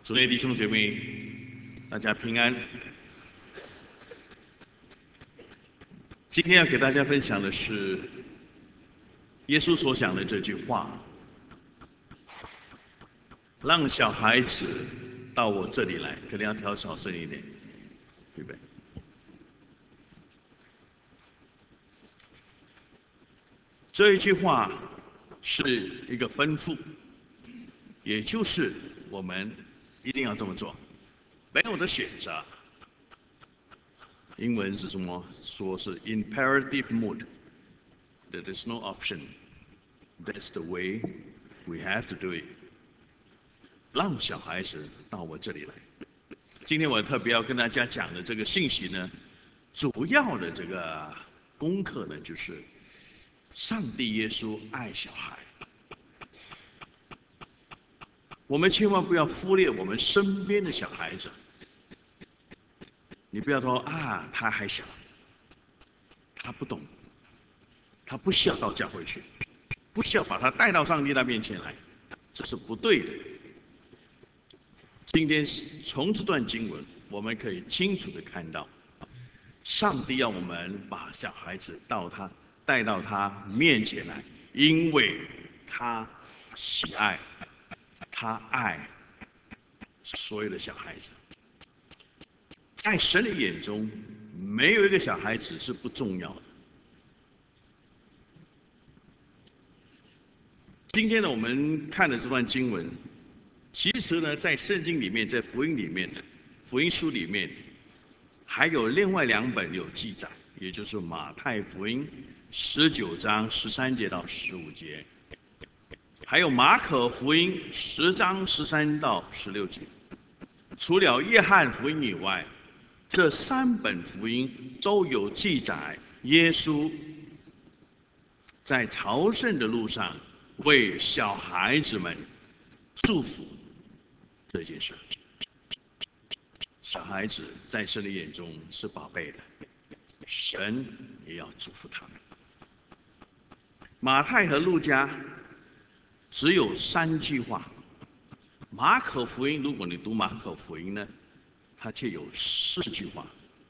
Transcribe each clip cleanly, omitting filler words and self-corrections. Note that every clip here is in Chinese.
主内弟兄姐妹，大家平安。今天要给大家分享的是耶稣所讲的这句话：让小孩子到我这里来。可能要调小声一点，预备。这一句话是一个吩咐，也就是我们一定要这么做，没有的选择。英文是什么？说是 imperative mood。There is no option. That's the way we have to do it. 让小孩子到我这里来。今天我特别要跟大家讲的这个信息呢，主要的这个功课呢，就是上帝耶稣爱小孩。我们千万不要忽略我们身边的小孩子。你不要说啊，他还小，他不懂，他不需要到教会去，不需要把他带到上帝那面前来，这是不对的。今天从这段经文，我们可以清楚的看到，上帝要我们把小孩子带到他面前来，因为他喜爱，他爱所有的小孩子。在神的眼中，没有一个小孩子是不重要的。今天呢，我们看的这段经文，其实呢，在圣经里面，在福音里面，福音书里面，还有另外2本有记载，也就是马太福音19章13节到15节，还有马可福音10章13到16节。除了约翰福音以外，这3本福音都有记载耶稣在朝圣的路上为小孩子们祝福这件事。小孩子在神的眼中是宝贝的，神也要祝福他们。马太和路加只有3句话，马可福音，如果你读马可福音呢，它却有4句话。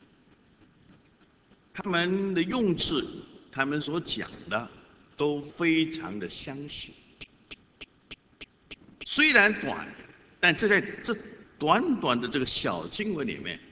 他们的用字，他们所讲的都非常的相似。虽然短，但在这短短的这个小经文里面，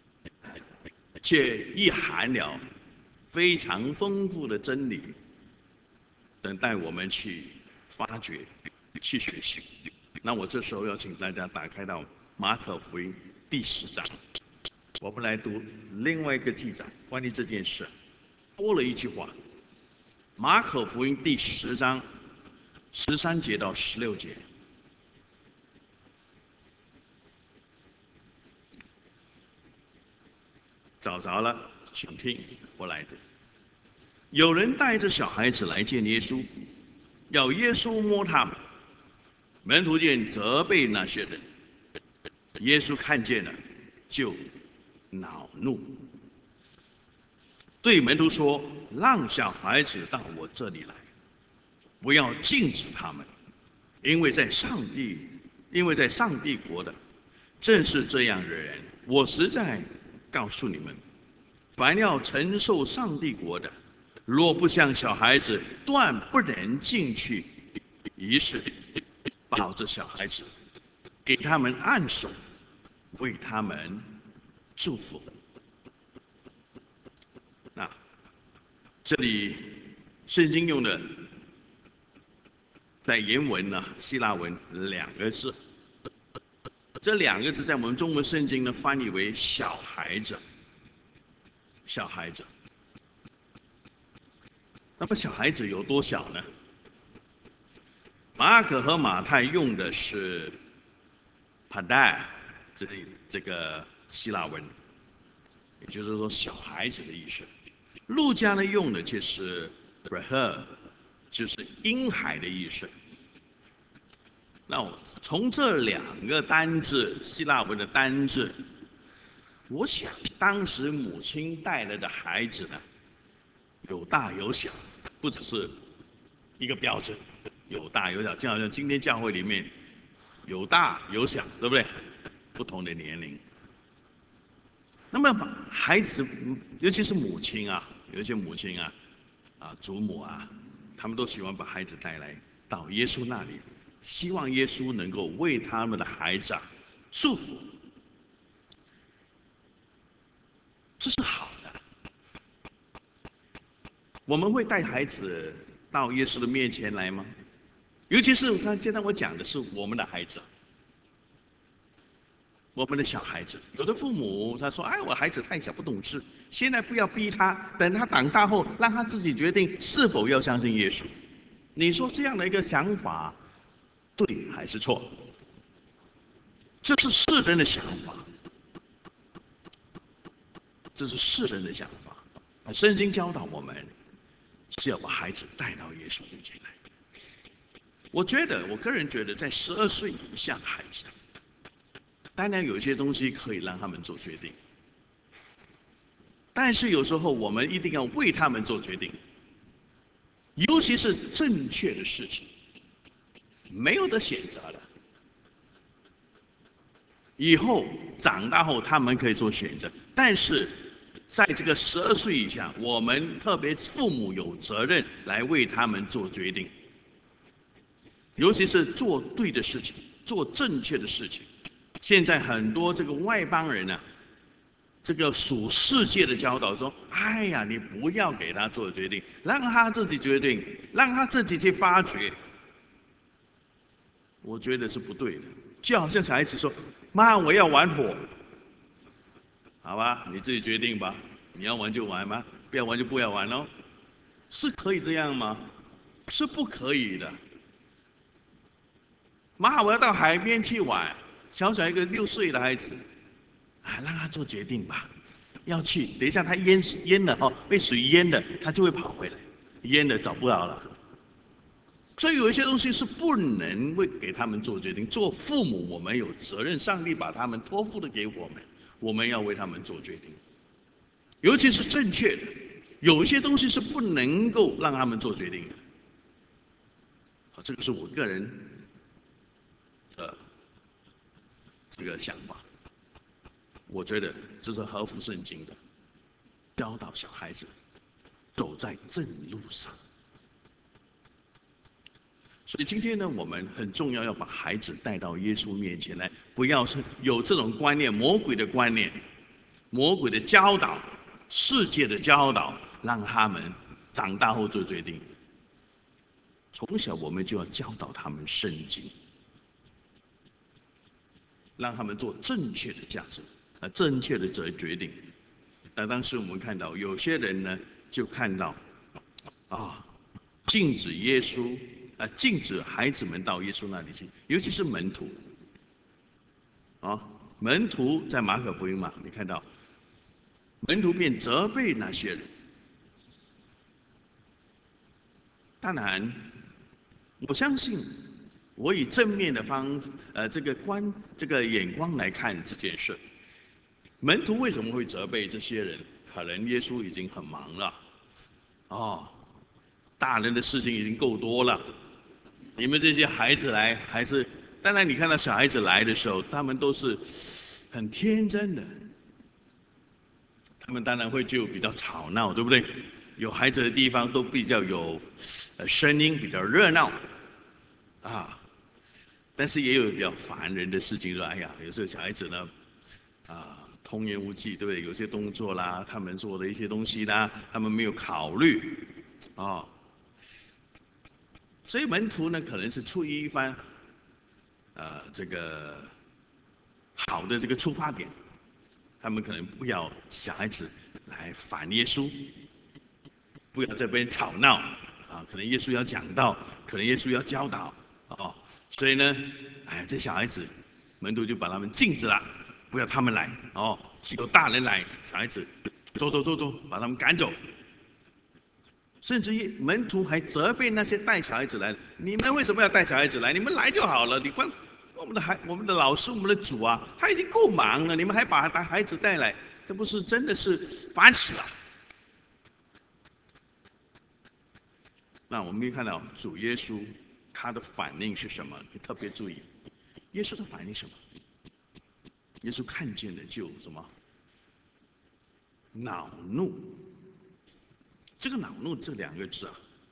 却蕴含了非常丰富的真理，等待我们去发掘、去学习。那我这时候要请大家打开到马可福音第10章，我们来读另外一个记载，关于这件事多了一句话。马可福音第10章13节到16节，找着了，请听我来读。有人带着小孩子来见耶稣，要耶稣摸他们。门徒见责备那些人，耶稣看见了，就恼怒，对门徒说：“让小孩子到我这里来，不要禁止他们，因为在上帝国的正是这样的人。我实在告诉你们，凡要承受上帝国的，若不像小孩子，断不能进去。”于是抱着小孩子，给他们按手，为他们祝福。那这里圣经用的在原文呢，希腊文2个字，这2个字在我们中文圣经呢翻译为小孩子。小孩子，那么小孩子有多小呢？马可和马太用的是 padai 这个希腊文，也就是说小孩子的意思。路加呢用的就是 brah， 就是婴孩的意思。那我从这2个单字，希腊文的单字，我想当时母亲带来的孩子呢，有大有小，不只是一个标准，有大有小。就好像今天教会里面有大有小，对不对？不同的年龄。那么孩子，尤其是母亲啊，有一些母亲啊，祖母啊，他们都喜欢把孩子带来到耶稣那里，希望耶稣能够为他们的孩子祝福，这是好的。我们会带孩子到耶稣的面前来吗？尤其是现在我讲的是我们的孩子。我们的小孩子，有的父母他说：“哎，我孩子太小不懂事，现在不要逼他，等他长大后，让他自己决定是否要相信耶稣。”你说这样的一个想法，对还是错？这是世人的想法，这是世人的想法。圣经教导我们是要把孩子带到耶稣面前来。我个人觉得，在12岁以下的孩子。当然，有些东西可以让他们做决定，但是有时候我们一定要为他们做决定，尤其是正确的事情，没有得选择的。以后长大后，他们可以做选择，但是在这个12岁以下，我们特别父母有责任来为他们做决定，尤其是做对的事情，做正确的事情。现在很多这个外邦人呢，这个属世界的教导说：“哎呀，你不要给他做决定，让他自己决定，让他自己去发掘。”我觉得是不对的。就好像小孩子说：“妈，我要玩火。”好吧，你自己决定吧，你要玩就玩吧，不要玩就不要玩喽。是可以这样吗？是不可以的。妈，我要到海边去玩。小小一个6岁的孩子，让他做决定吧。要去，等一下他淹了哦，被水淹了，他就会跑回来，淹了找不到了。所以有一些东西是不能为给他们做决定。做父母，我们有责任，上帝把他们托付的给我们，我们要为他们做决定。尤其是正确的，有一些东西是不能够让他们做决定的。好，这个是我个人的这个想法。我觉得这是合乎圣经的，教导小孩子走在正路上。所以今天呢，我们很重要，要把孩子带到耶稣面前来，不要是有这种观念，魔鬼的观念，魔鬼的教导，世界的教导，让他们长大后做决定。从小我们就要教导他们圣经，让他们做正确的价值，正确的决定。那当时我们看到有些人呢，就看到禁止耶稣禁止孩子们到耶稣那里去，尤其是门徒门徒在马可福音嘛，你看到门徒便责备那些人。当然，我相信，我以正面的这个眼光来看这件事。门徒为什么会责备这些人？可能耶稣已经很忙了，大人的事情已经够多了，你们这些孩子来，还是当然你看到小孩子来的时候，他们都是很天真的，他们当然会就比较吵闹，对不对？有孩子的地方都比较有声音，比较热闹啊。但是也有比较烦人的事情，说哎呀，有时候小孩子呢童言无忌，对不对？有些动作啦，他们做的一些东西啦，他们没有考虑所以门徒呢，可能是出于一番这个好的这个出发点，他们可能不要小孩子来烦耶稣，不要这边吵闹可能耶稣要讲道，可能耶稣要教导所以呢，这小孩子门徒就把他们禁止了，不要他们来只有大人来，小孩子走，把他们赶走。甚至于门徒还责备那些带小孩子来的，你们为什么要带小孩子来？你们来就好了。你看我们的老师，我们的主他已经够忙了，你们还把孩子带来，这不是真的是烦死了。那我们可以看到主耶稣他的反应是什么？你特别注意， 耶稣的反应什么？耶稣看见的就什么？恼怒。这个恼怒这两个字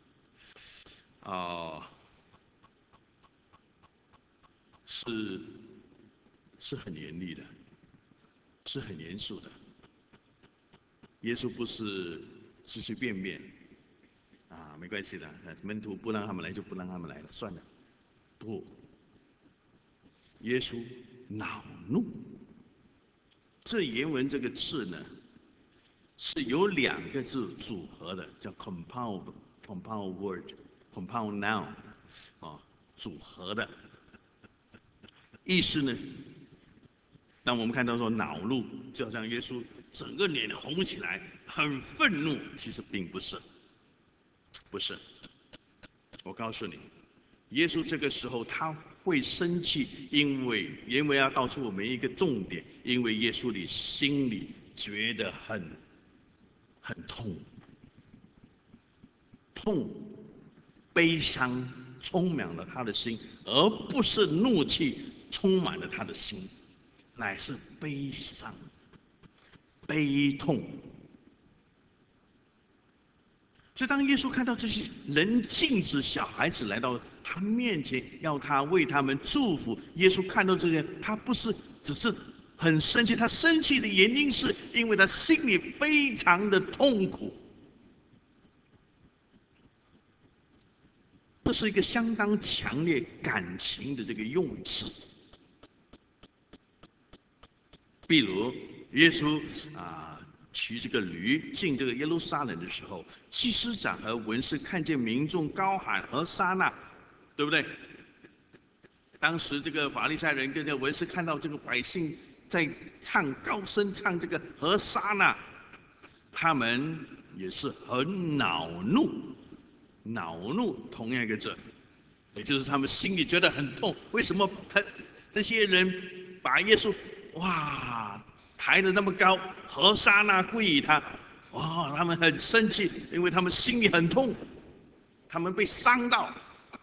是很严厉的，是很严肃的。耶稣不是随随便便没关系的，门徒不让他们来就不让他们来了，算了。不，耶稣恼怒。这原文这个字呢，是由两个字组合的，叫 compound word，compound noun，组合的意思呢。当我们看到说恼怒，就好像耶稣整个脸红起来，很愤怒，其实并不是，不是。我告诉你，耶稣这个时候他会生气，因为要告诉我们一个重点，因为耶稣的心里觉得很痛，悲伤充满了他的心，而不是怒气充满了他的心，乃是悲伤、悲痛。所以，当耶稣看到这些人禁止小孩子来到他面前，要他为他们祝福，耶稣看到这些，他不是只是很生气，他生气的原因是因为他心里非常的痛苦。这是一个相当强烈感情的这个用词。比如，耶稣骑这个驴进这个耶路撒冷的时候，祭司长和文士看见民众高喊和撒那，对不对？当时这个法利赛人跟这个文士看到这个百姓在高声唱这个和撒那，他们也是很恼怒。同样一个字，也就是他们心里觉得很痛。为什么这些人把耶稣抬得那么高，和撒那归于他？他们很生气，因为他们心里很痛，他们被伤到。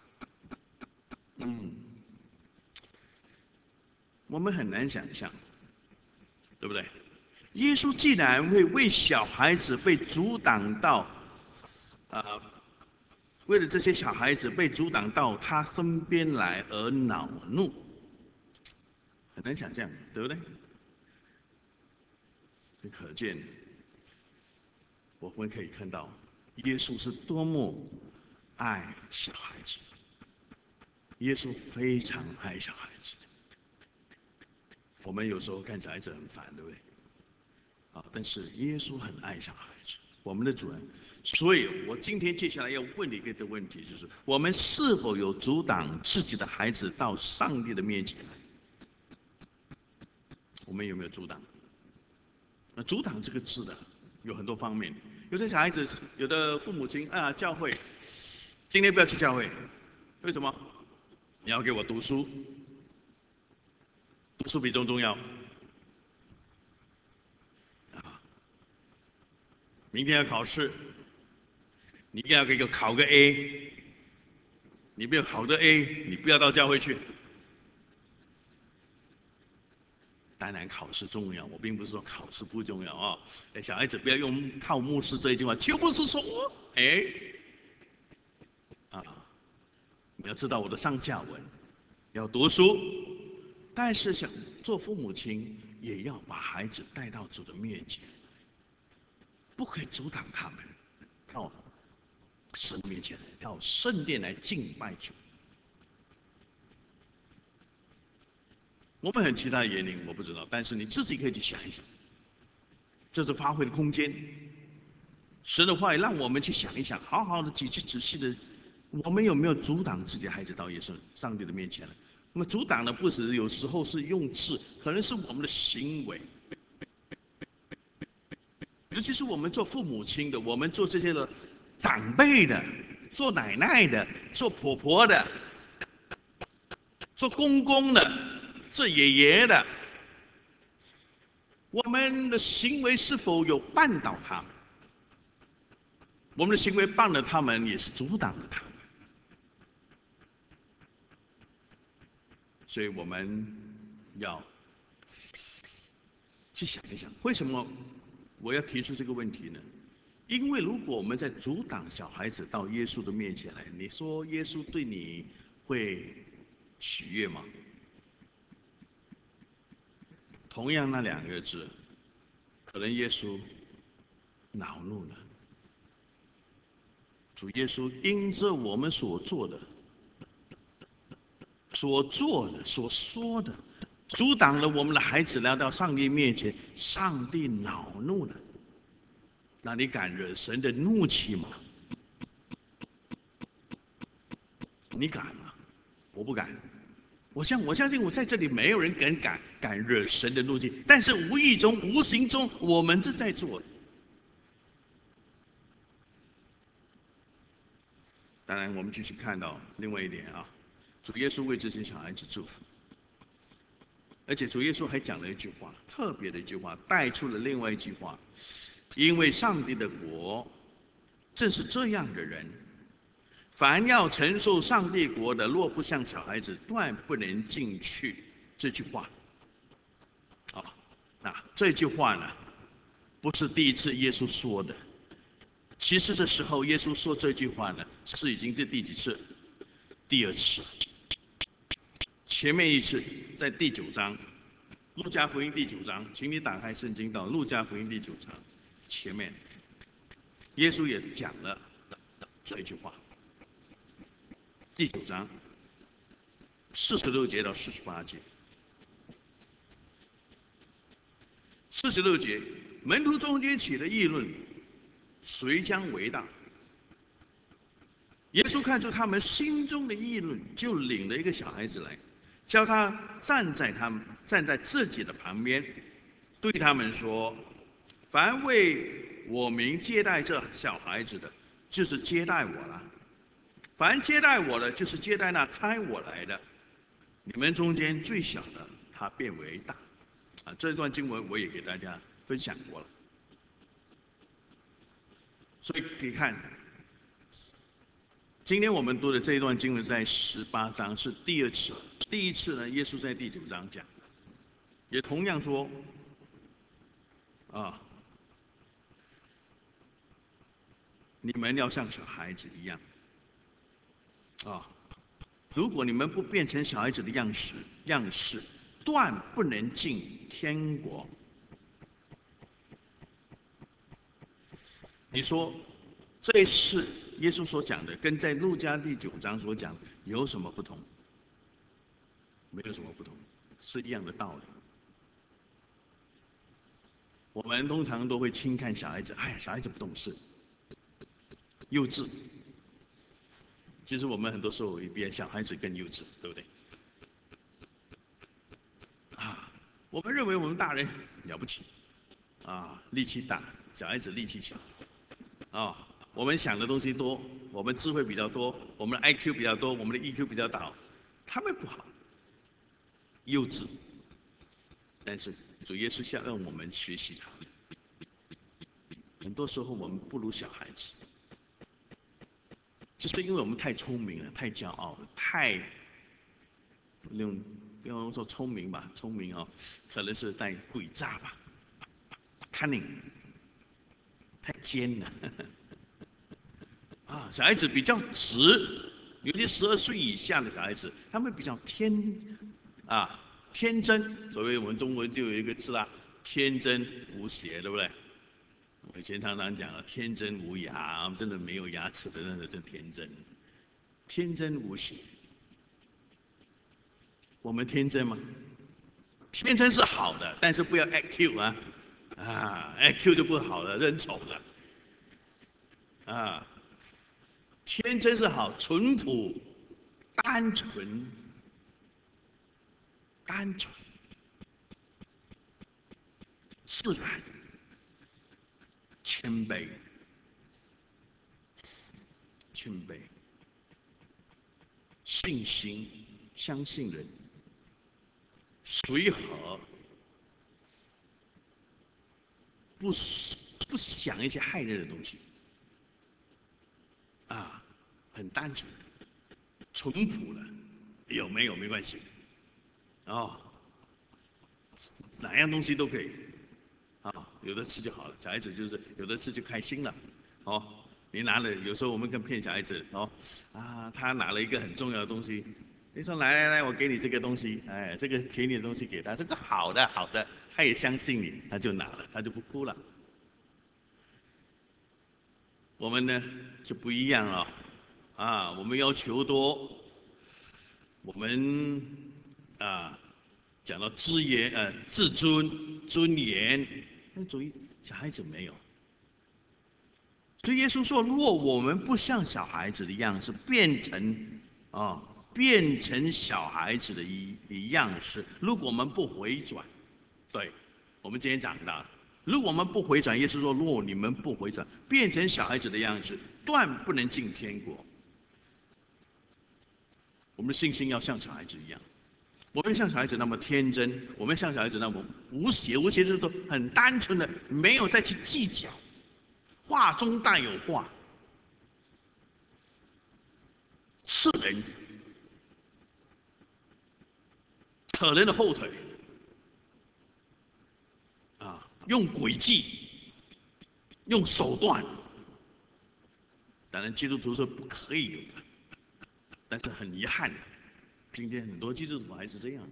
我们很难想象，对不对？耶稣既然会为小孩子被阻挡到为了这些小孩子被阻挡到他身边来而恼怒，很难想象，对不对？可见我们可以看到，耶稣是多么爱小孩子。耶稣非常爱小孩子。我们有时候看小孩子很烦，对不对？但是耶稣很爱小孩子，我们的主人。所以我今天接下来要问你一个问题，就是我们是否有阻挡自己的孩子到上帝的面前来？我们有没有阻挡？阻挡这个字的有很多方面。有的小孩子，有的父母亲教会今天不要去教会，为什么？你要给我读书，读书比重要。明天要考试，你一定要给我考个 A。你没有考个 A， 你不要到教会去。当然考试重要，我并不是说考试不重要小孩子不要用靠牧师这一句话，就不是说你要知道我的上下文，要读书，但是想做父母亲也要把孩子带到主的面前，不可以阻挡他们到神面前，到圣殿来敬拜主。我们很期待耶宁，我不知道，但是你自己可以去想一想，这是发挥的空间。神的话也让我们去想一想，好好的去仔细的，我们有没有阻挡自己的孩子到耶稣上帝的面前了？那么阻挡的不止有时候是用字，可能是我们的行为，尤其是我们做父母亲的，我们做这些的长辈的，做奶奶的，做婆婆的，做公公的。做爷爷的，我们的行为是否有绊倒他们？我们的行为绊了他们，也是阻挡了他们。 所以我们要去想一想，为什么我要提出这个问题呢？因为如果我们在阻挡小孩子到耶稣的面前来，你说耶稣对你会喜悦吗？同样那两个字，可能耶稣恼怒了。主耶稣因着我们所做的、所说的，阻挡了我们的孩子来到上帝面前，上帝恼怒了。那你敢惹神的怒气吗？你敢吗？我不敢。我相信我在这里没有人敢惹神的怒气，但是无意中、无形中，我们是在做。当然，我们继续看到另外一点啊，主耶稣为这些小孩子祝福，而且主耶稣还讲了一句话，特别的一句话，带出了另外一句话，因为上帝的国正是这样的人。凡要承受上帝国的，若不像小孩子，断不能进去。这句话，那这句话呢，不是第一次耶稣说的。其实这时候耶稣说这句话呢，是已经是第几次？第二次。前面一次在第9章，路加福音第9章，请你打开圣经到路加福音第9章前面，耶稣也讲了这一句话。第9章46节到48节。46节，门徒中间起了议论，谁将为大？耶稣看出他们心中的议论，就领了一个小孩子来，叫他站在自己的旁边，对他们说：凡为我名接待这小孩子的，就是接待我了；凡接待我的，就是接待那差我来的。你们中间最小的，他变为大。这段经文我也给大家分享过了。所以可以看，今天我们读的这一段经文在18章是第二次，第一次呢，耶稣在第9章讲，也同样说，你们要像小孩子一样，如果你们不变成小孩子的样式，断不能进天国。你说这一次耶稣所讲的，跟在路加第9章所讲有什么不同？没有什么不同，是一样的道理。我们通常都会轻看小孩子，哎呀，小孩子不懂事，幼稚。其实我们很多时候比小孩子更幼稚，对不对？我们认为我们大人了不起，力气大，小孩子力气小，我们想的东西多，我们智慧比较多，我们的 IQ 比较多，我们的 EQ 比较大，他们不好，幼稚。但是主耶稣想让我们学习他。很多时候我们不如小孩子，就是因为我们太聪明了，太骄傲了，太不要说聪明吧，聪明可能是带诡诈吧 ，cunning， 太尖了。小孩子比较直，尤其12岁以下的小孩子，他们比较天真。所谓我们中文就有一个字天真无邪，对不对？我以前常常讲天真无牙，真的没有牙齿的那个真天真，天真无邪。我们天真吗？天真是好的，但是不要 act cute act cute 就不好了，很丑的天真是好，淳朴、单纯、自然、谦卑、信心，相信人，随和，不想一些害人的东西，很单纯、淳朴的，有没有没关系， 哦，哪样东西都可以，啊，有的吃就好了。小孩子就是有的吃就开心了，哦，你拿了，有时候我们跟骗小孩子，哦，啊，他拿了一个很重要的东西，你说来来来，我给你这个东西，哎，这个给你的东西给他，这个好的好的，他也相信你，他就拿了，他就不哭了。我们呢就不一样了，啊，我们要求多，我们啊讲到自尊、尊严，那主义小孩子没有。所以耶稣说，若我们不像小孩子的样式，啊变成小孩子的样式，如果我们不回转，对，我们今天讲到，如果我们不回转，耶稣说，若你们不回转，变成小孩子的样式，断不能进天国。我们的信心要像小孩子一样。我们像小孩子那么天真，我们像小孩子那么无邪，无邪就是说很单纯的，没有再去计较，话中带有话，刺人，扯人的后腿，啊，用诡计，用手段。当然，基督徒是不可以有的，但是很遗憾的，今天很多基督徒还是这样。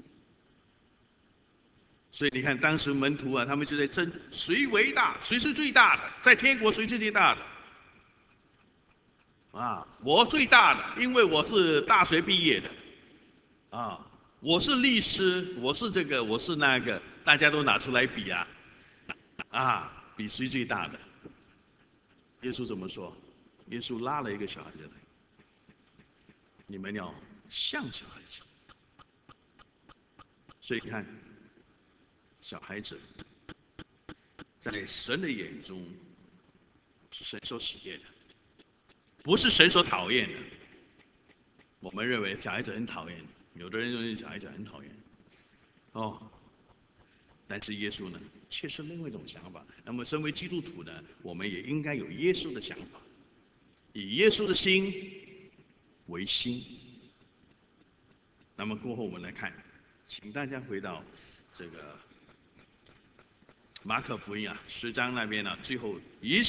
所以你看，当时门徒啊，他们就在争谁为大，谁是最大的，在天国谁是最大的？啊，我最大的，因为我是大学毕业的，啊，我是律师，我是这个，我是那个，大家都拿出来比啊，啊，比谁最大的？耶稣怎么说？耶稣拉了一个小孩子来，你们要像小孩子。所以看，小孩子在神的眼中是神所喜悦的，不是神所讨厌的。我们认为小孩子很讨厌，有的人认为小孩子很讨厌，哦，但是耶稣呢，却是另外一种想法。那么，身为基督徒呢，我们也应该有耶稣的想法，以耶稣的心为心。那么过后我们来看，请大家回到这个马可福音啊10章那边呢，最后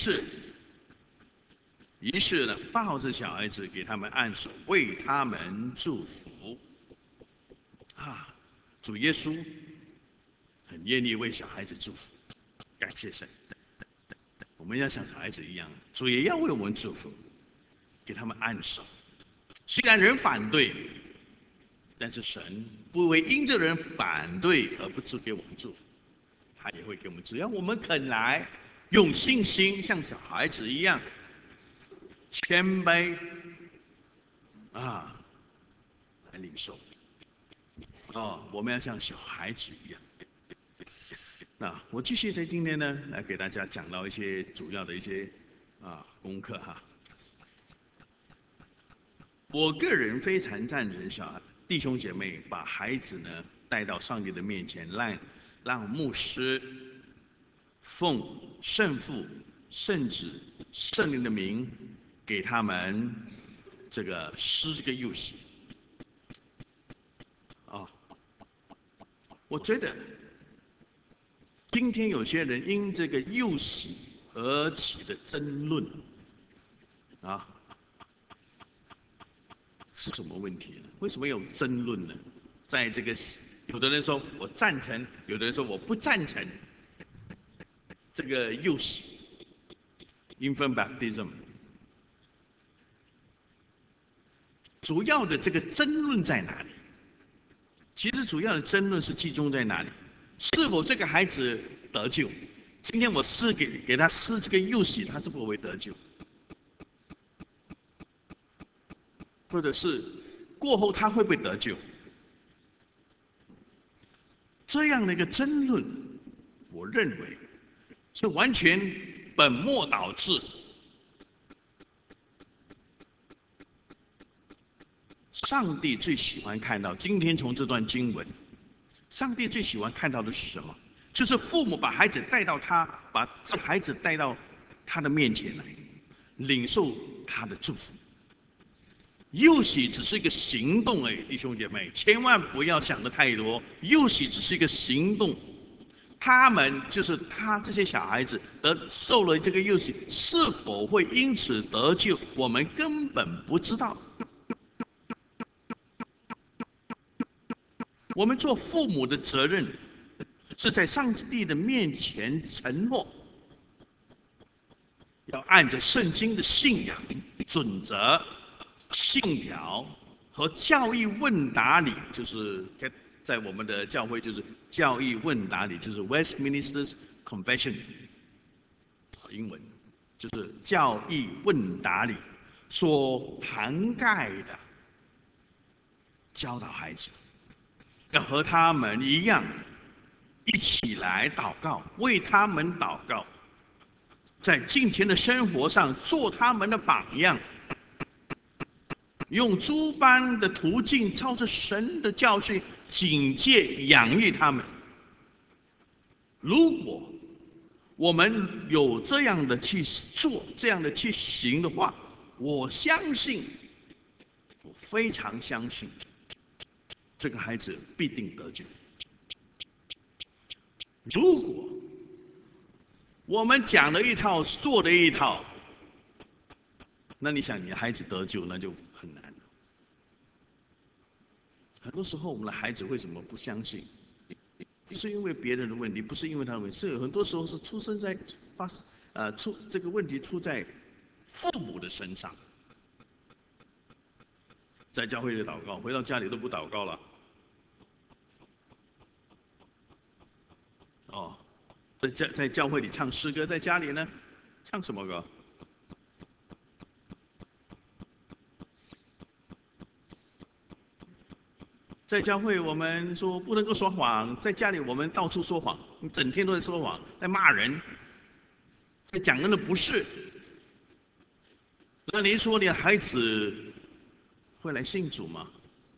于是呢，抱着小孩子给他们按手，为他们祝福。啊，主耶稣很愿意为小孩子祝福，感谢神。我们要像小孩子一样，主也要为我们祝福，给他们按手。虽然人反对，但是神不会因着人反对而不赐给我们祝福，他也会给我们，只要我们肯来，用信心像小孩子一样谦卑啊来领受。哦，我们要像小孩子一样。那我继续在今天呢，来给大家讲到一些主要的一些功课哈。我个人非常赞成弟兄姐妹把孩子呢带到上帝的面前，让牧师奉圣父、圣子、圣灵的名给他们这个施这个幼洗啊。我觉得今天有些人因这个幼洗而起的争论啊，是什么问题呢？为什么有争论呢？在这个有的人说我赞成，有的人说我不赞成这个幼洗 （infant baptism）。主要的这个争论在哪里？其实主要的争论是集中在哪里？是否这个孩子得救？今天我给他施这个幼洗，他是否会得救？或者是过后他会不会得救？这样的一个争论，我认为是完全本末倒置。上帝最喜欢看到，今天从这段经文，上帝最喜欢看到的是什么？就是父母把孩子把这孩子带到他的面前来，领受他的祝福。 幼许只是一个行动而已，弟兄姐妹，千万不要想的太多。幼许只是一个行动，他们就是他这些小孩子受了这个幼许，是否会因此得救，我们根本不知道。我们做父母的责任，是在上帝的面前承诺，要按着圣经的信仰准则、信条和教义问答里，就是在我们的教会就是教义问答里，就是 Westminster Confession， 英文就是教义问答里所涵盖的教导孩子，要和他们一样，一起来祷告，为他们祷告，在今天的生活上做他们的榜样，用诸般的途径，照着神的教训警戒养育他们。如果我们有这样的去做，这样的去行的话，我相信，我非常相信，这个孩子必定得救。如果我们讲了一套，做了一套，那你想你的孩子得救，那就很难了。很多时候，我们的孩子为什么不相信？不是因为别人的问题，不是因为他的问题，是很多时候是出生在这个问题出在父母的身上。在教会里祷告，回到家里都不祷告了。哦，在教会里唱诗歌，在家里呢，唱什么歌？在教会我们说不能够说谎，在家里我们到处说谎，你整天都在说谎，在骂人，在讲人的不是。那您说你的孩子会来信主吗？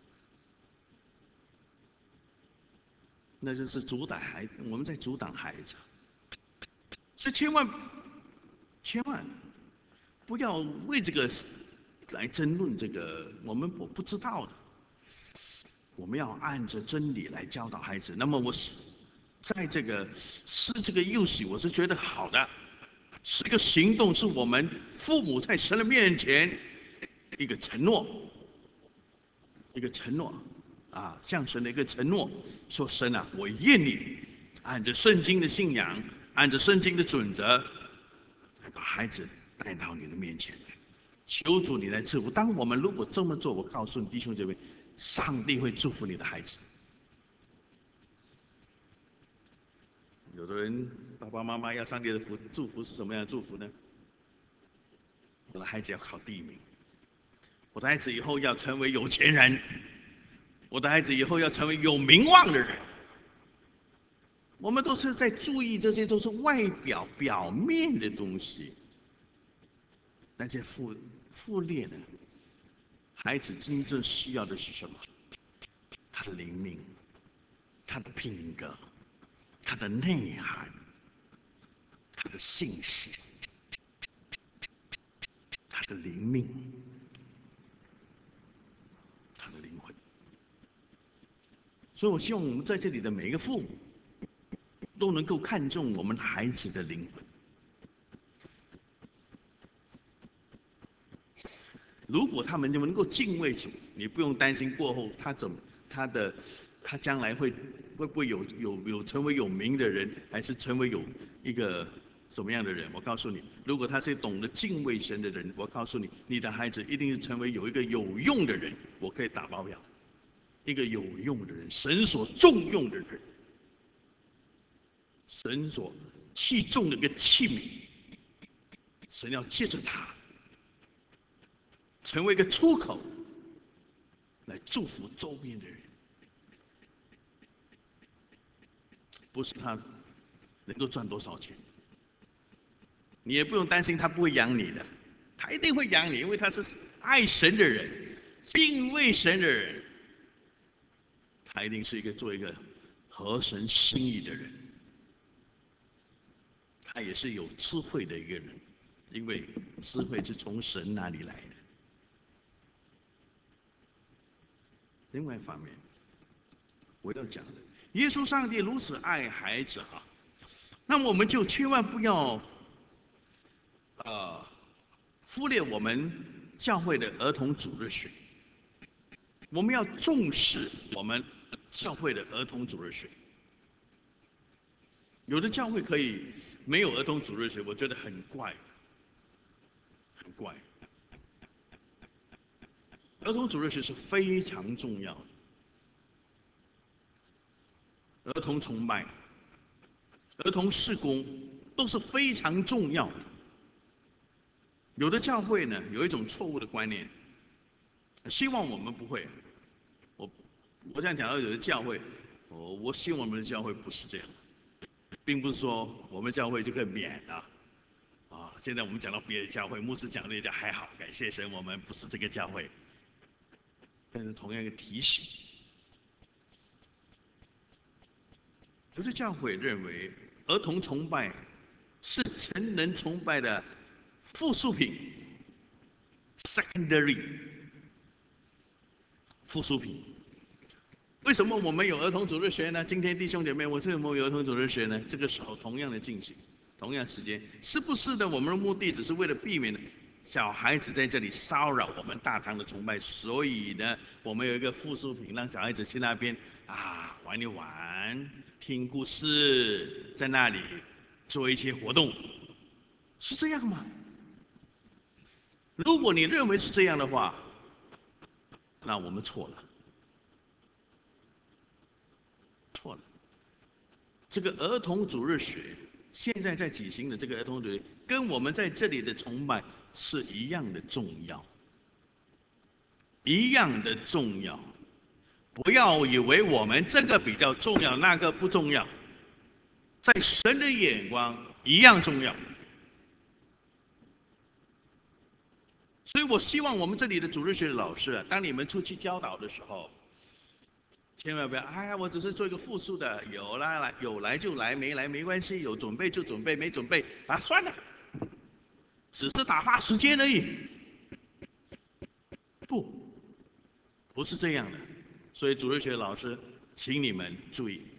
那就是阻挡孩子，我们在阻挡孩子。所以千万不要为这个来争论这个我们不知道的。我们要按着真理来教导孩子。那么我是在这个这个幼许，我是觉得好的，是一个行动，是我们父母在神的面前一个承诺，一个承诺啊，向神的一个承诺，说神啊，我愿你按着圣经的信仰，按着圣经的准则，把孩子带到你的面前来，求主你来赐福。当我们如果这么做，我告诉你弟兄姐妹，上帝会祝福你的孩子。有的人爸爸妈妈要上帝的祝福是什么样的祝福呢？我的孩子要考第一名，我的孩子以后要成为有钱人，我的孩子以后要成为有名望的人。我们都是在注意这些都是外表表面的东西，那些忽略了孩子真正需要的是什么？他的灵命，他的品格，他的内涵，他的信息，他的灵命，他的灵魂。所以我希望我们在这里的每一个父母都能够看重我们孩子的灵魂。如果他们能够敬畏主，你不用担心过后他将来会不会有成为有名的人，还是成为有一个什么样的人？我告诉你，如果他是懂得敬畏神的人，我告诉你，你的孩子一定是成为有一个有用的人。我可以打包票，一个有用的人，神所重用的人，神所器重的一个器皿，神要借着他成为一个出口，来祝福周边的人。不是他能够赚多少钱，你也不用担心他不会养你的，他一定会养你，因为他是爱神的人，敬畏神的人，他一定是做一个合神心意的人，他也是有智慧的一个人，因为智慧是从神那里来的。 另外一方面，我要讲的，耶稣上帝如此爱孩子啊，那么我们就千万不要忽略我们教会的儿童主日学，我们要重视我们教会的儿童主日学。有的教会可以没有儿童主日学，我觉得很怪，很怪。儿童主日学是非常重要的，儿童崇拜、儿童事工都是非常重要的。有的教会呢有一种错误的观念，希望我们不会。我这样讲到有的教会，我希望我们的教会不是这样，并不是说我们教会就可以免了。现在我们讲到别的教会，牧师讲的也还好，感谢神，我们不是这个教会。但是同样一个提醒，有的教会认为儿童崇拜是成人崇拜的附属品 （secondary） 附属品。为什么我们有儿童主日学呢？今天弟兄姐妹，为什么有儿童主日学呢？这个时候同样的进行，同样时间，是不是呢？我们的目的只是为了避免小孩子在这里骚扰我们大堂的崇拜，所以呢，我们有一个附属品，让小孩子去那边玩一玩，听故事，在那里做一些活动，是这样吗？如果你认为是这样的话，那我们错了。错了，这个儿童主日学现在在举行的这个儿童主日，跟我们在这里的崇拜是一样的重要，一样的重要。不要以为我们这个比较重要，那个不重要，在神的眼光一样重要。所以我希望我们这里的主日学的老师，当你们出去教导的时候，千万不要，我只是做一个复述的，有来就来，没来没关系，有准备就准备，没准备算了，只是打发时间而已。不是这样的。所以主日学老师，请你们注意，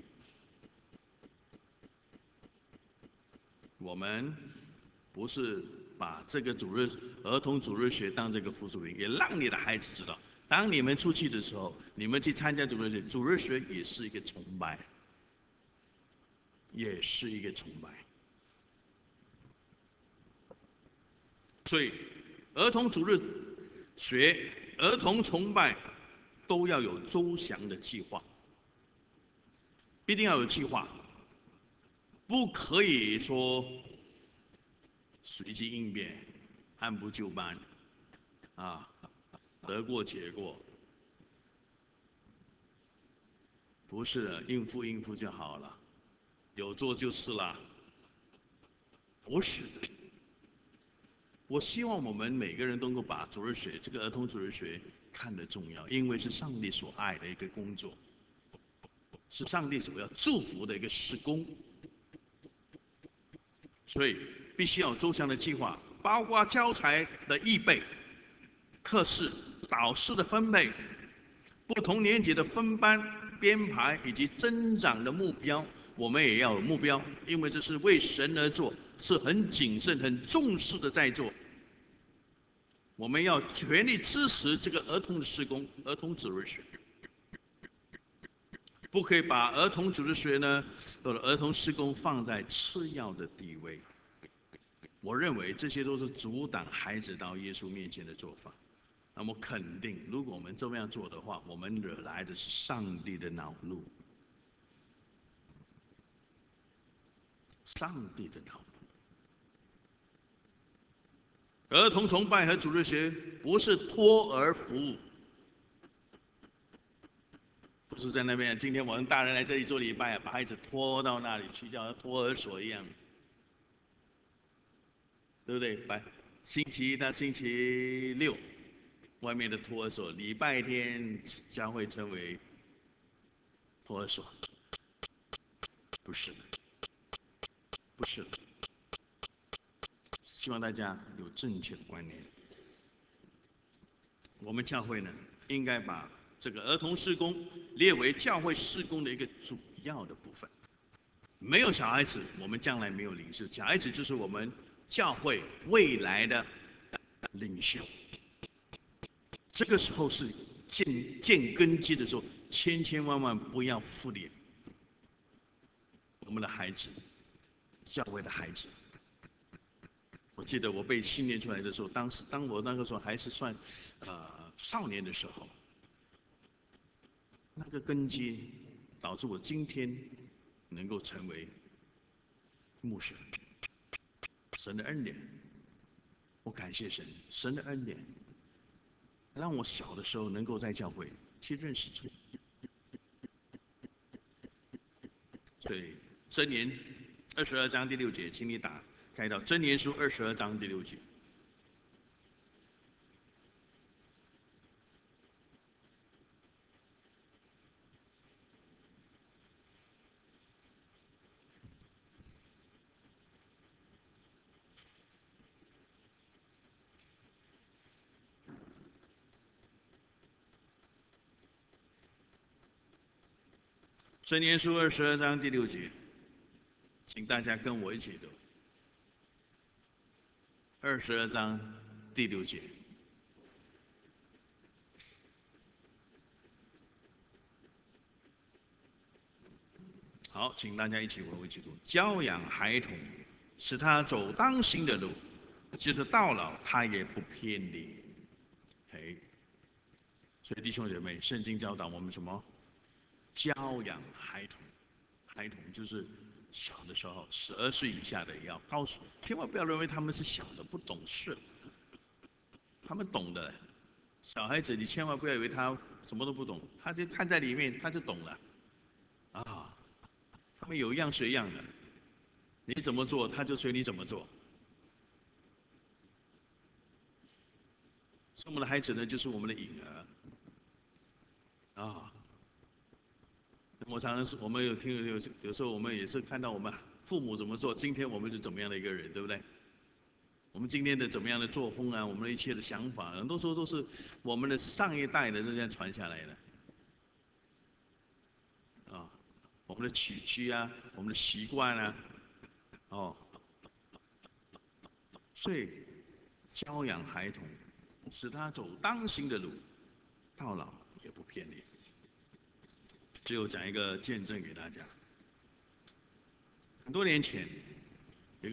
我们不是把这个儿童主日学当这个附属品，也让你的孩子知道。当你们出去的时候，你们去参加主日学，主日学也是一个崇拜，也是一个崇拜。所以，儿童主日学、儿童崇拜都要有周详的计划，必定要有计划，不可以说随机应变、按部就班，得过且过。不是的，应付应付就好了，有做就是啦。不是的，我希望我们每个人都能够把主日学这个儿童主日学看得重要，因为是上帝所爱的一个工作，是上帝所要祝福的一个事工，所以必须要有周详的计划，包括教材的预备、课室、导师的分配、不同年级的分班编排以及增长的目标，我们也要有目标，因为这是为神而做，是很谨慎、很重视的在做。我们要全力支持这个儿童的事工，儿童主日学，不可以把儿童主日学呢或者儿童事工放在次要的地位。我认为这些都是阻挡孩子到耶稣面前的做法。那么肯定，如果我们这么样做的话，我们惹来的是上帝的恼怒，上帝的恼怒。儿童崇拜和主日学不是托儿服务，不是在那边。今天我们大人来这里做礼拜，把孩子拖到那里去，像托儿所一样，对不对？星期一到星期六，外面的托儿所，礼拜天将会成为托儿所，不是的，不是的。希望大家有正确的观念。我们教会呢，应该把这个儿童事工列为教会事工的一个主要的部分。没有小孩子，我们将来没有领袖。小孩子就是我们教会未来的领袖。这个时候是建根基的时候，千万不要忽略我们的孩子，教会的孩子。我记得我被训练出来的时候，当我那个时候还是算少年的时候，那个根基导致我今天能够成为牧师。神的恩典，我感谢神，神的恩典让我小的时候能够在教会去认识主。所以箴言22章第6节，请你打开到箴言书22章第6节。箴言书22章第6节，请大家跟我一起读。22章第6节。好，请大家一起跟我一起读：教养孩童，使他走当行的路，就是到老他也不偏离。OK， 所以弟兄姐妹，圣经教导我们什么？教养孩童，孩童就是小的时候，12岁以下的也要告诉，千万不要认为他们是小的不懂事，他们懂的。小孩子，你千万不要以为他什么都不懂，他就看在里面，他就懂了。啊，他们有样学样的，你怎么做，他就随你怎么做。所以我们的孩子呢，就是我们的影儿啊。我常常是，我们有时候我们也是看到我们父母怎么做，今天我们是怎么样的一个人，对不对？我们今天的怎么样的作风啊，我们的一切的想法，很多时候都是我们的上一代的这样传下来的。啊，我们的起居啊，我们的习惯啊，哦，所以教养孩童，使他走当行的路，到老也不偏离。最后讲一个见证给大家。很多年前，有一个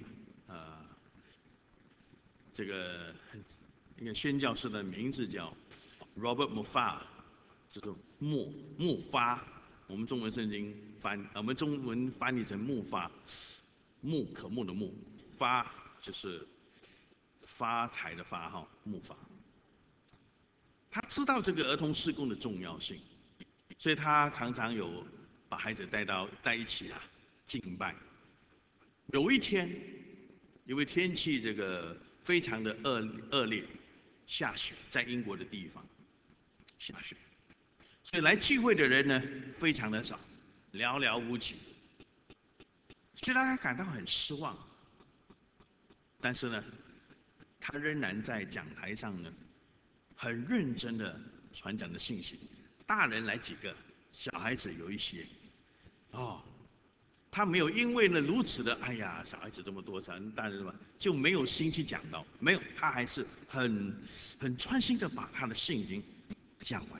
这个一个宣教士的名字叫 Robert Mufa， 就是木发，我们中文圣经我们中文翻译成木发，木可木的木，发就是发财的发哈，木发。他知道这个儿童事工的重要性，所以他常常有把孩子带一起敬拜。有一天，因为天气这个非常的恶劣，下雪，在英国的地方下雪，所以来聚会的人呢非常的少，寥寥无几，所以他感到很失望。但是呢，他仍然在讲台上呢，很认真的传讲的信息。大人来几个，小孩子有一些，哦，他没有因为呢如此的，哎呀，小孩子这么多，大人嘛就没有心去讲到，没有，他还是很专心的把他的圣经讲完。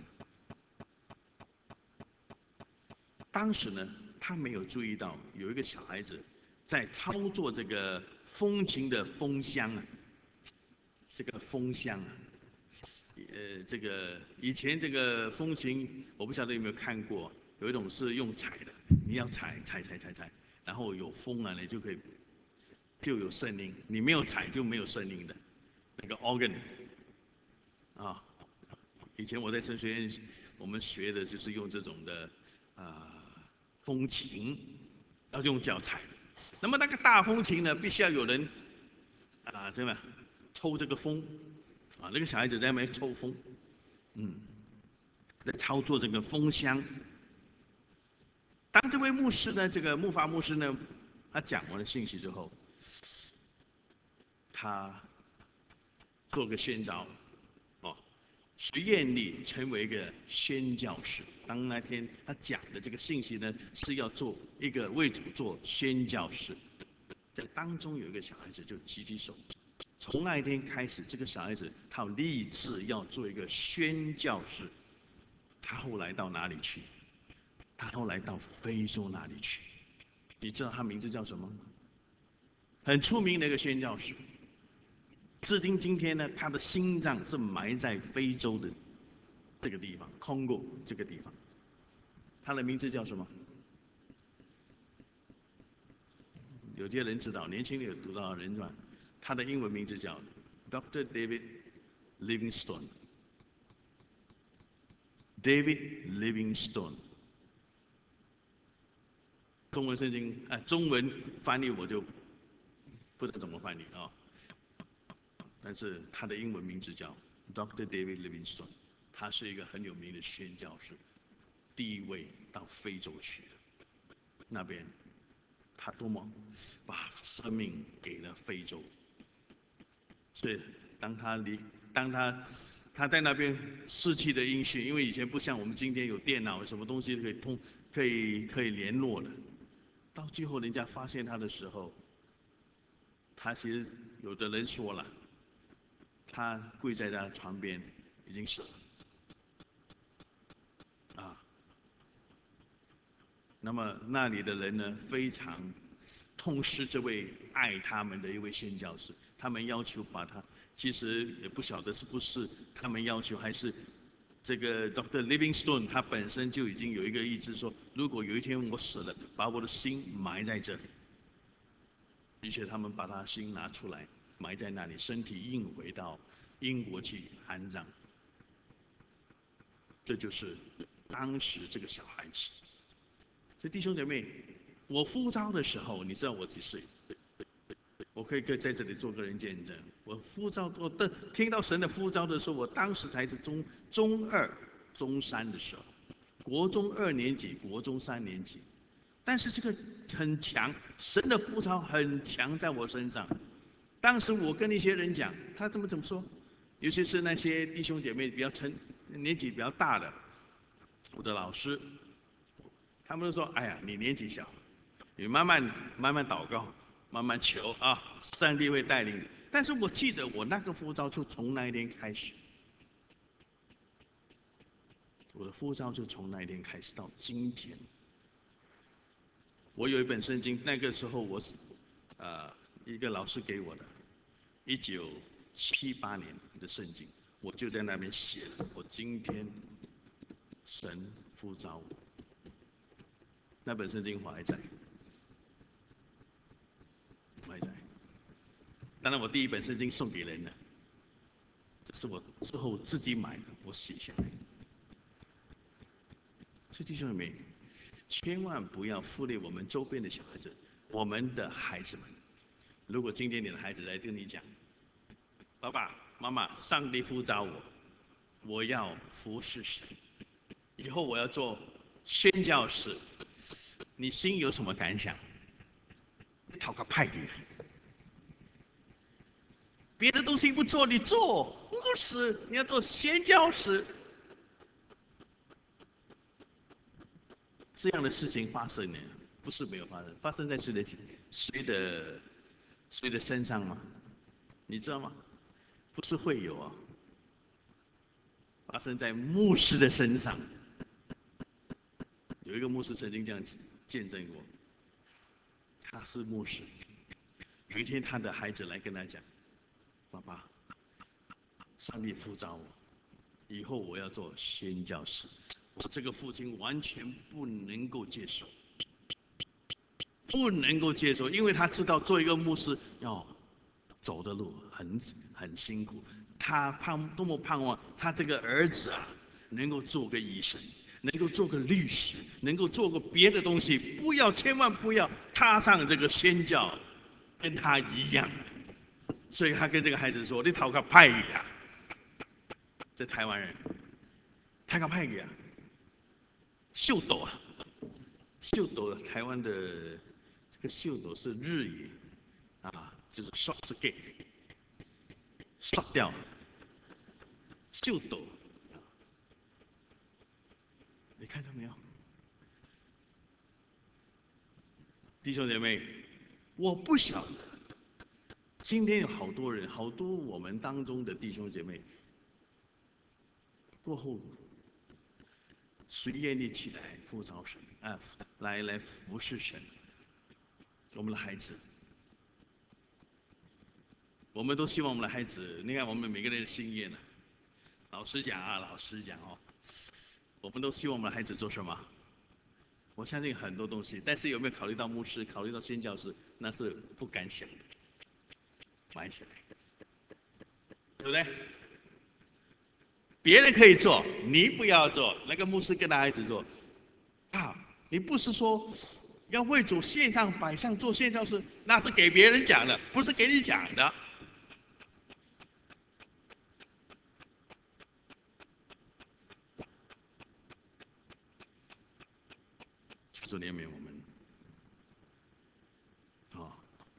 当时呢，他没有注意到有一个小孩子在操作这个风琴的风箱啊，这个风箱啊，这个以前这个风琴，我不晓得有没有看过，有一种是用踩的，你要踩，然后有风啊，你就有声音；你没有踩就没有声音的，那个 organ 啊。以前我在神学院，我们学的就是用这种的风琴，要用脚踩。那么那个大风琴呢，必须要有人这么抽这个风那个小孩子在那边抽风，在操作这个风箱。当这位牧师呢，这个木法牧师呢，他讲完了信息之后，他做个宣召， 谁愿意成为一个宣教士？当那天他讲的这个信息呢，是要做一个为主做宣教士。在当中有一个小孩子就举起手，从那一天开始，这个小孩子他立志要做一个宣教士。他后来到哪里去？他后来到非洲那里去。你知道他名字叫什么吗？很出名的一个宣教士。至今天呢，他的心脏是埋在非洲的这个地方，Congo 这个地方。他的名字叫什么？有些人知道，年轻人有读到人传。他的英文名字叫 Dr. David Livingstone。David Livingstone。中文圣经中文翻译我就不知道怎么翻译啊。但是他的英文名字叫 Dr. David Livingstone。他是一个很有名的宣教士，第一位到非洲去的。那边他多么把生命给了非洲。所以当他在那边失去的音讯，因为以前不像我们今天有电脑，什么东西可以联络的。到最后人家发现他的时候，他其实有的人说了，他跪在他床边已经死了。那么那里的人呢，非常痛失这位爱他们的一位宣教士，他们要求把他，其实也不晓得是不是他们要求，还是这个 Dr. Livingstone 他本身就已经有一个意志说，如果有一天我死了，把我的心埋在这里。于是他们把他心拿出来，埋在那里，身体运回到英国去安葬。这就是当时这个小孩子。所以弟兄姐妹，我呼召的时候，你知道我几岁？我可以在这里做个人见证。我呼召，听到神的呼召的时候，我当时才是中二、中三的时候，国中2年级、国中3年级。但是这个很强，神的呼召很强在我身上。当时我跟一些人讲，他怎么说？尤其是那些弟兄姐妹比较年纪比较大的，我的老师。他们就说：“哎呀，你年纪小，你慢慢祷告，慢慢求啊，上帝会带领你。”但是我记得我那个呼召就从那一天开始，我的呼召就从那一天开始到今天。我有一本圣经，那个时候我是一个老师给我的，1978年的圣经，我就在那边写了。我今天神呼召我。那本圣经我还在。当然，我第一本圣经送给人了，这是我之后自己买的，我写下来。所以弟兄妹，千万不要忽略我们周边的小孩子，我们的孩子们。如果今天你的孩子来跟你讲：“爸爸妈妈，上帝呼召我，我要服侍神，以后我要做宣教士。”你心有什么感想？你讨个派给别的东西不做，你做牧师，你要做宣教士。这样的事情发生呢，不是没有发生，发生在谁的身上吗？你知道吗？不是会有啊，发生在牧师的身上。有一个牧师曾经这样见证过，他是牧师。有一天，他的孩子来跟他讲：“爸爸，上帝呼召我，以后我要做宣教士。”我这个父亲完全不能够接受，不能够接受，因为他知道做一个牧师要走的路很辛苦。他多么盼望他这个儿子啊，能够做个医生，能够做个律师，能够做个别的东西，千万不要踏上这个宣教，跟他一样。所以他跟这个孩子说：“你讨个派呀！”这台湾人，讨个派呀！秀斗啊，秀斗，台湾的这个秀斗是日语就是 short 掉，秀斗你看到没有，弟兄姐妹？我不晓得，今天有好多人，好多我们当中的弟兄姐妹，过后谁愿意起来服照神啊？来服侍神？我们的孩子，我们都希望我们的孩子，你看我们每个人的心愿呢。老实讲啊，老实讲哦，我们都希望我们的孩子做什么？我相信很多东西，但是有没有考虑到牧师，考虑到宣教师，那是不敢想的，买起来，对不对？别人可以做，你不要做。那个牧师跟他孩子做，啊，你不是说要为主献上摆上做宣教师，那是给别人讲的，不是给你讲的。求主怜悯我们，啊，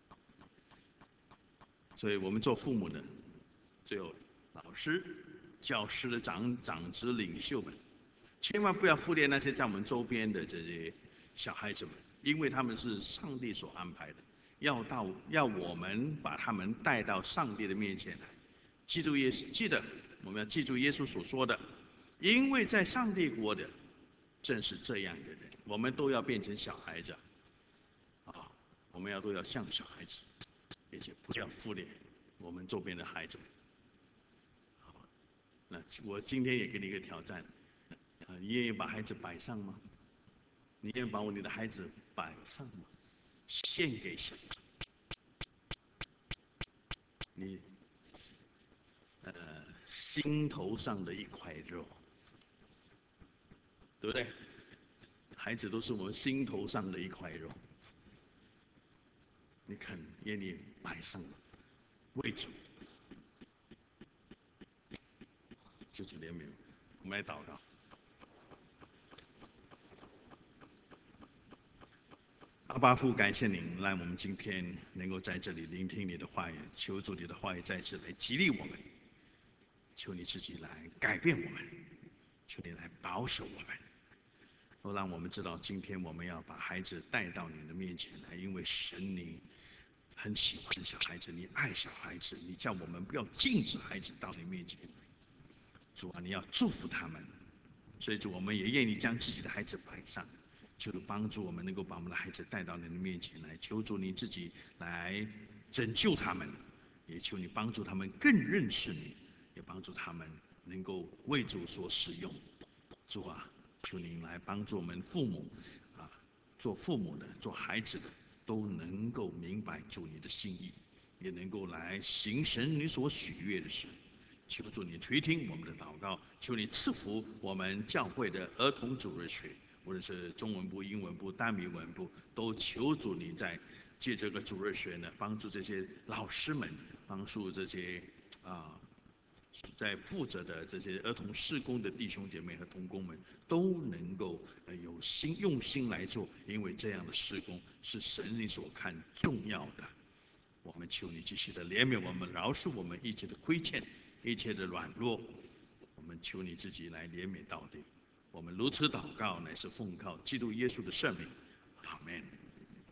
所以我们做父母的，只有老师、教师的长子领袖们，千万不要忽略那些在我们周边的这些小孩子们，因为他们是上帝所安排的，要我们把他们带到上帝的面前来。记得我们要记住耶稣所说的，因为在上帝国的正是这样的人，我们都要变成小孩子啊，我们都要像小孩子，而且不要忽略我们周边的孩子们。那我今天也给你一个挑战，你愿意把孩子摆上吗？你愿意把你的孩子摆上吗？献给神？你心头上的一块肉，对不对？孩子都是我们心头上的一块肉，你肯愿意摆上吗？为主，就是怜悯。我们来祷告。阿爸父，感谢您让我们今天能够在这里聆听你的话语，求主你的话语再次来激励我们，求你自己来改变我们，求你来保守我们，都让我们知道今天我们要把孩子带到你的面前来，因为神你很喜欢小孩子，你爱小孩子，你叫我们不要禁止孩子到你面前。主啊，你要祝福他们，所以主我们也愿意将自己的孩子摆上。求主帮助我们能够把我们的孩子带到你的面前来，求主你自己来拯救他们，也求你帮助他们更认识你，也帮助他们能够为主所使用。主啊，求您来帮助我们父母啊，做父母的、做孩子的，都能够明白主你的心意，也能够来行神你所喜悦的事。求主你垂听我们的祷告，求你赐福我们教会的儿童主日学。无论是中文部、英文部、单语文部，都求主你在借这个主日学呢，帮助这些老师们，帮助这些在负责的这些儿童事工的弟兄姐妹和同工们，都能够用心来做，因为这样的事工是神你所看重要的。我们求你继续的怜悯我们，饶恕我们一切的亏欠，一切的软弱。我们求你自己来怜悯到底。我们如此祷告，乃是奉靠基督耶稣的圣名，阿门。